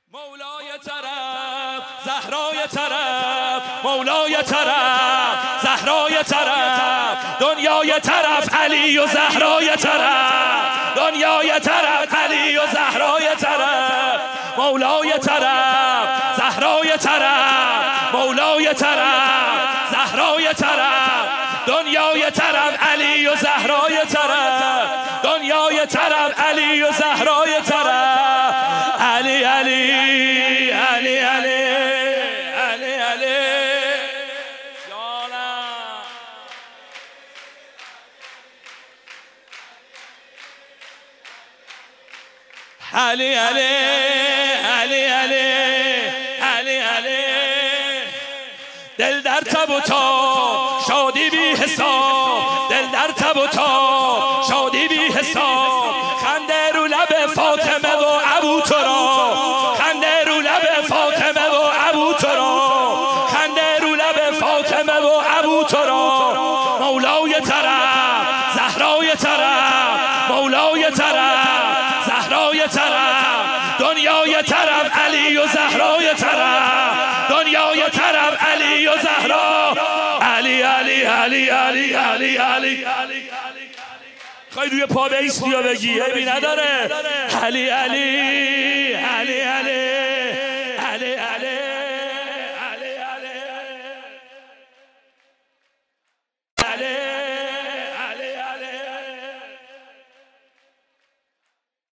مولای طرف زهرای طرف، مولای طرف زهرای طرف، دنیای طرف علی و زهرای طرف، دنیای طرف علی و زهرای طرف، مولای طرف زهرای طرف، مولای طرف زهرای طرف، دنیای طرف علی و زهرای طرف، دنیای طرف علی و زهرای طرف، علی علی علی علی علی علی جانم. علی علی علی علی علی علی دل در تب و تاب شادی بی حساب، دل در تب و تاب شادی بی حساب، خنده رو لب فاطمه و ابو تراب، خنده رو لب فاطمه و ابو تراب، خنده رو لب فاطمه و ابو تراب، مولای طرف زهرای طرف، مولای طرف زهرای طرف، دنیای طرف علی و زهرای طرف، دنیای طرف علی و زهرا، علی علی علی علی علی علی علی. خواهی روی پا بیستی و بگی عیبی نداره، علی علی علی علی